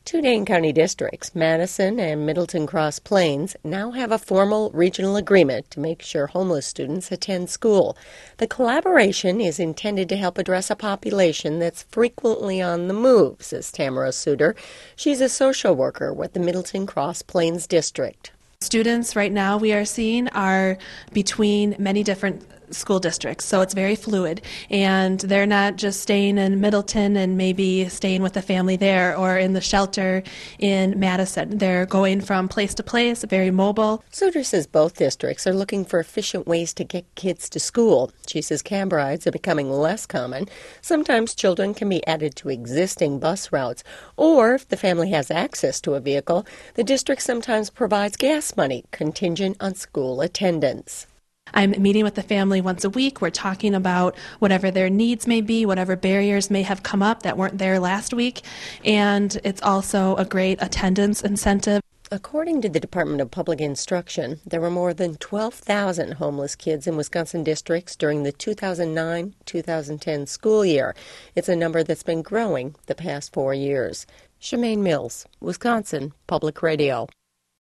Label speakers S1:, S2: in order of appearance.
S1: Two Dane County districts, Madison and Middleton Cross Plains, now have a formal regional agreement to make sure homeless students attend school. The collaboration is intended to help address a population that's frequently on the move, says Tamara Suter. She's a social worker with the Middleton Cross Plains district.
S2: Students right now we are seeing are between many different school districts, so it's very fluid, and they're not just staying in Middleton and maybe staying with a family there or in the shelter in Madison. They're going from place to place, very mobile.
S1: Suter says both districts are looking for efficient ways to get kids to school. She says cab rides are becoming less common. Sometimes children can be added to existing bus routes, or if the family has access to a vehicle, the district sometimes provides gas money contingent on school attendance.
S2: I'm meeting with the family once a week. We're talking about whatever their needs may be, whatever barriers may have come up that weren't there last week, and it's also a great attendance incentive.
S1: According to the Department of Public Instruction, there were more than 12,000 homeless kids in Wisconsin districts during the 2009-2010 school year. It's a number that's been growing the past 4 years. Shemaine Mills, Wisconsin Public Radio.